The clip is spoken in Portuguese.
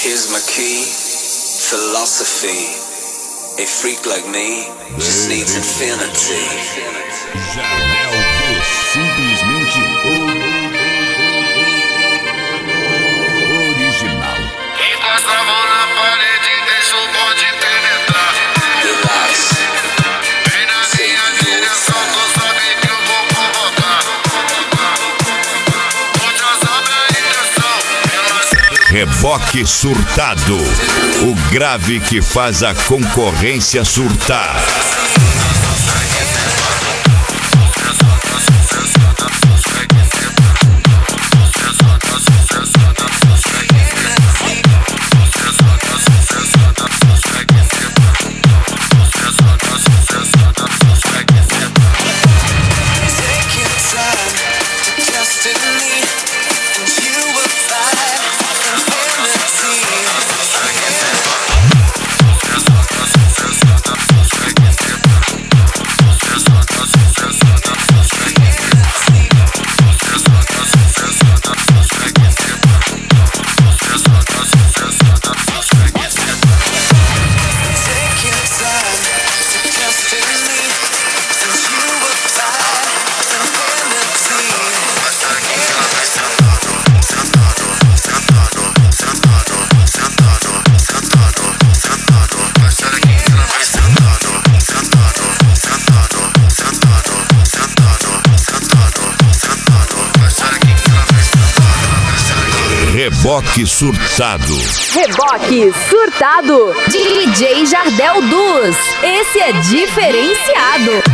Here's my key, philosophy. A freak like me just needs infinity. Jardel dos simplesmente original. Encosta a mão na parede e deixa o bonde penetrar. Relax. Vem na minha direção, tu sabe que eu vou provocar. Tu já sabe a intenção. Reboque surtado, o grave que faz a concorrência surtar. Reboque surtado. Reboque surtado. DJ Jardel dos. Esse é diferenciado.